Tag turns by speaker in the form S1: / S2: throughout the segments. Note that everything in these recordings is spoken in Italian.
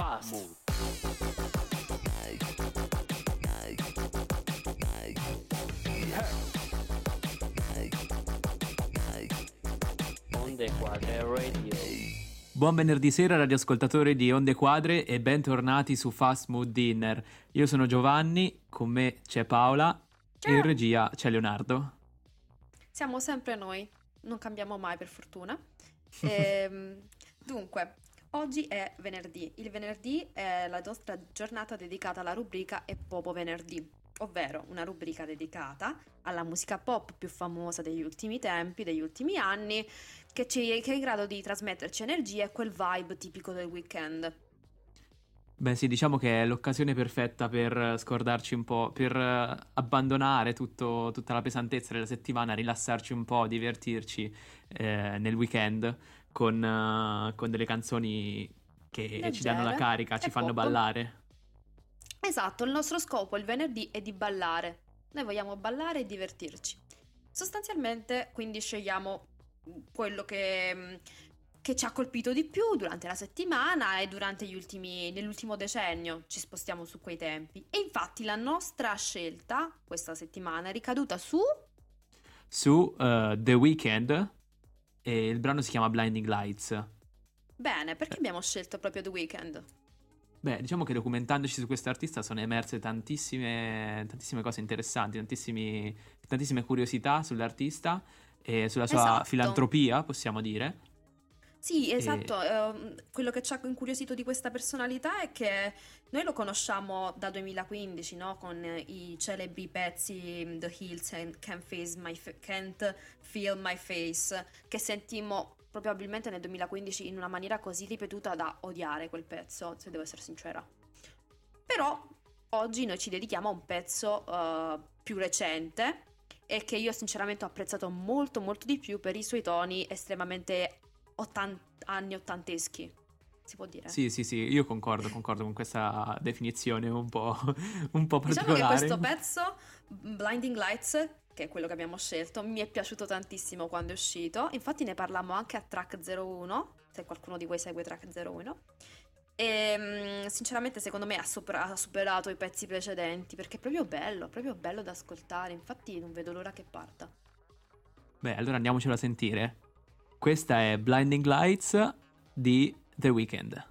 S1: Fast Onde Quadre Radio.
S2: Buon venerdì sera radioascoltatori di Onde Quadre e bentornati su Fast Mood Dinner. Io sono Giovanni, con me c'è Paola e in regia c'è Leonardo.
S3: Siamo sempre noi, non cambiamo mai per fortuna. Dunque, oggi è venerdì. Il venerdì è la nostra giornata dedicata alla rubrica È Popo Venerdì, ovvero una rubrica dedicata alla musica pop più famosa degli ultimi tempi, degli ultimi anni, che è in grado di trasmetterci energia e quel vibe tipico del weekend.
S2: Beh sì, diciamo che è l'occasione perfetta per scordarci un po', per abbandonare tutta la pesantezza della settimana, rilassarci un po', divertirci nel weekend con delle canzoni che
S3: Leggere
S2: ci danno la carica,
S3: e
S2: ci fanno
S3: pop.
S2: ballare.
S3: Esatto, il nostro scopo il venerdì è di ballare. Noi vogliamo ballare e divertirci. Sostanzialmente, quindi scegliamo quello che ci ha colpito di più durante la settimana e nell'ultimo decennio ci spostiamo su quei tempi. E infatti la nostra scelta questa settimana è ricaduta su
S2: The Weeknd e il brano si chiama Blinding Lights.
S3: Bene, perché abbiamo scelto proprio The Weeknd?
S2: Beh, diciamo che documentandoci su questo artista sono emerse tantissime cose interessanti, tantissime curiosità sull'artista e sulla sua
S3: Esatto.
S2: filantropia, possiamo dire.
S3: Sì, esatto. Quello che ci ha incuriosito di questa personalità è che noi lo conosciamo da 2015, no? Con i celebri pezzi The Hills and Can't Feel My Face, che sentimmo probabilmente nel 2015 in una maniera così ripetuta da odiare quel pezzo, se devo essere sincera. Però oggi noi ci dedichiamo a un pezzo più recente e che io sinceramente ho apprezzato molto molto di più per i suoi toni estremamente anni ottanteschi, si può dire.
S2: Sì, io concordo con questa definizione un po'
S3: Diciamo
S2: particolare.
S3: che questo pezzo, Blinding Lights, che è quello che abbiamo scelto, mi è piaciuto tantissimo quando è uscito. Infatti ne parlammo anche a Track 01, se qualcuno di voi segue Track 01. E sinceramente secondo me ha superato i pezzi precedenti, perché è proprio bello da ascoltare. Infatti non vedo l'ora che parta.
S2: Beh, allora andiamocelo a sentire. Questa è Blinding Lights di The Weeknd.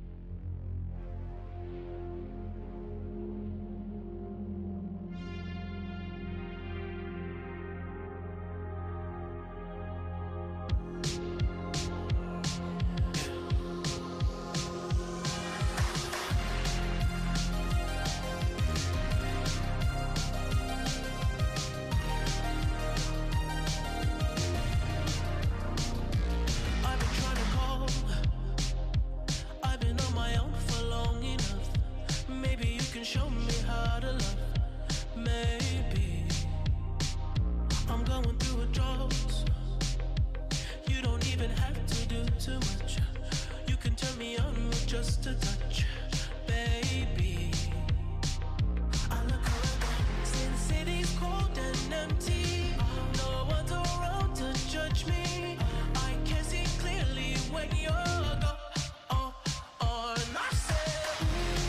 S4: Just a touch, baby. I look around, since city's cold and empty, no one's around to judge me. I can see clearly when you're gone. And I said,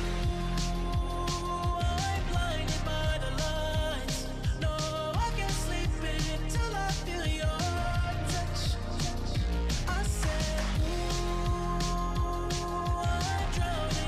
S4: ooh, I'm blinded by the lights. No, I can't sleep until I feel your touch. I said, ooh, I'm drowning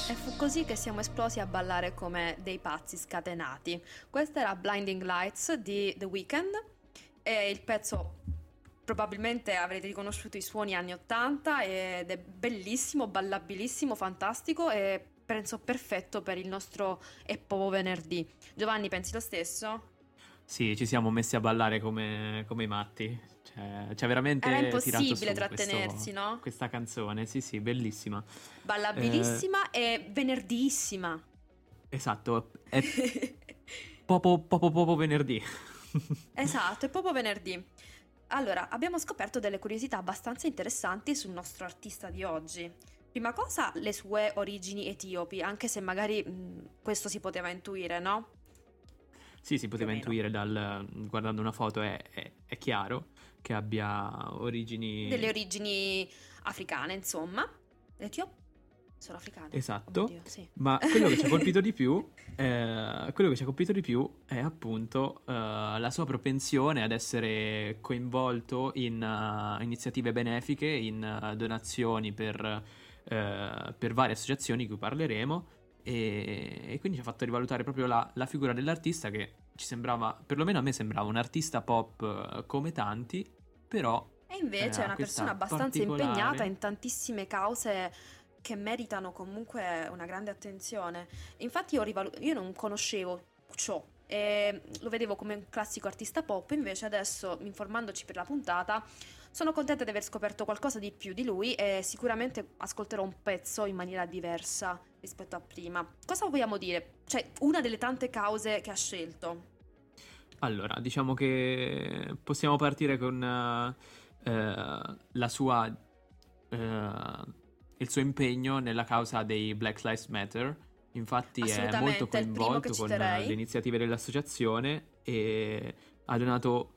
S3: E fu così che siamo esplosi a ballare come dei pazzi scatenati. Questa era Blinding Lights di The Weeknd e il pezzo probabilmente avrete riconosciuto i suoni anni 80 ed è bellissimo, ballabilissimo, fantastico e penso perfetto per il nostro E Popo Venerdì. Giovanni, pensi lo stesso?
S2: Sì, ci siamo messi a ballare come i matti. Cioè veramente
S3: Era
S2: tirato
S3: impossibile
S2: su
S3: trattenersi, no?
S2: questa canzone. Sì, sì, bellissima.
S3: Ballabilissima e venerdissima.
S2: Esatto, è Popo venerdì.
S3: Esatto, è proprio venerdì. Allora, abbiamo scoperto delle curiosità abbastanza interessanti sul nostro artista di oggi. Prima cosa, le sue origini etiopi, anche se magari questo si poteva intuire, no?
S2: Sì, si poteva
S3: Più o meno.
S2: intuire guardando una foto, è chiaro che abbia origini...
S3: Delle origini africane, insomma. Etiopi sono africane.
S2: Esatto,
S3: Oh mio Dio, sì.
S2: ma quello che ci ha colpito di più, è appunto la sua propensione ad essere coinvolto in iniziative benefiche, in donazioni per varie associazioni di cui parleremo e quindi ci ha fatto rivalutare proprio la figura dell'artista che ci sembrava, perlomeno a me sembrava un artista pop come tanti, però
S3: E invece è una
S2: questa
S3: persona abbastanza
S2: particolare-
S3: impegnata in tantissime cause che meritano comunque una grande attenzione. Infatti io non conoscevo ciò e lo vedevo come un classico artista pop, invece adesso, informandoci per la puntata, sono contenta di aver scoperto qualcosa di più di lui e sicuramente ascolterò un pezzo in maniera diversa rispetto a prima. Cosa vogliamo dire? Cioè, una delle tante cause che ha scelto.
S2: Allora, diciamo che possiamo partire con la sua, il suo impegno nella causa dei Black Lives Matter. Infatti è
S3: Assolutamente,
S2: molto
S3: è il primo che
S2: coinvolto con
S3: citerei.
S2: le iniziative dell'associazione e ha donato,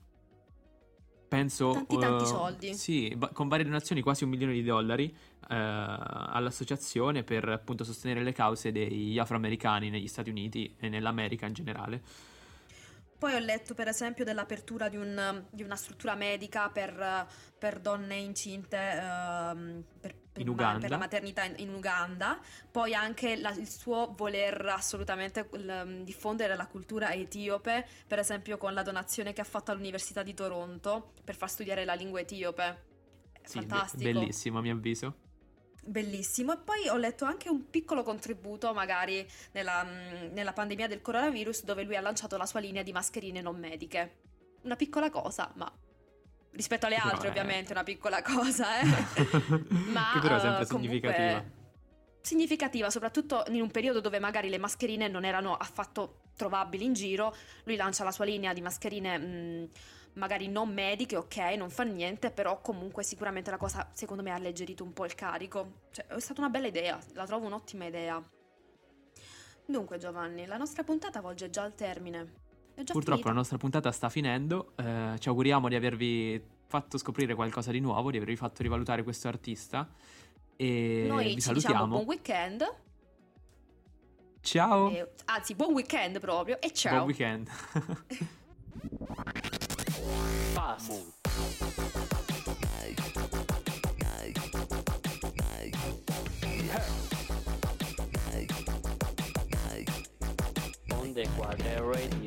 S2: penso,
S3: Tanti soldi.
S2: sì, con varie donazioni, quasi $1 milione all'associazione per appunto sostenere le cause degli afroamericani negli Stati Uniti e nell'America in generale.
S3: Poi ho letto per esempio dell'apertura di una struttura medica per donne incinte
S2: In Uganda.
S3: per la maternità in Uganda. Poi anche il suo voler assolutamente diffondere la cultura etiope, per esempio con la donazione che ha fatto all'Università di Toronto per far studiare la lingua etiope.
S2: Sì,
S3: Fantastico.
S2: bellissimo a mio avviso.
S3: Bellissimo. E poi ho letto anche un piccolo contributo magari nella pandemia del coronavirus, dove lui ha lanciato la sua linea di mascherine non mediche. Una piccola cosa, ma rispetto alle
S2: Che però
S3: altre
S2: è-
S3: ovviamente una piccola cosa, ma
S2: Che però è sempre
S3: comunque
S2: significativa.
S3: significativa, soprattutto in un periodo dove magari le mascherine non erano affatto trovabili in giro. Lui lancia la sua linea di mascherine magari non mediche, ok, non fa niente, però comunque sicuramente la cosa secondo me ha alleggerito un po' il carico. Cioè, è stata una bella idea, la trovo un'ottima idea. Dunque Giovanni, la nostra puntata volge già al termine. È già
S2: Purtroppo
S3: finita.
S2: la nostra puntata sta finendo, ci auguriamo di avervi fatto scoprire qualcosa di nuovo, di avervi fatto rivalutare questo artista e
S3: Noi
S2: vi
S3: ci diciamo
S2: salutiamo.
S3: buon weekend,
S2: Ciao,
S3: anzi buon weekend proprio, e ciao.
S2: buon weekend.
S1: Fast. Onde Quadre Radio.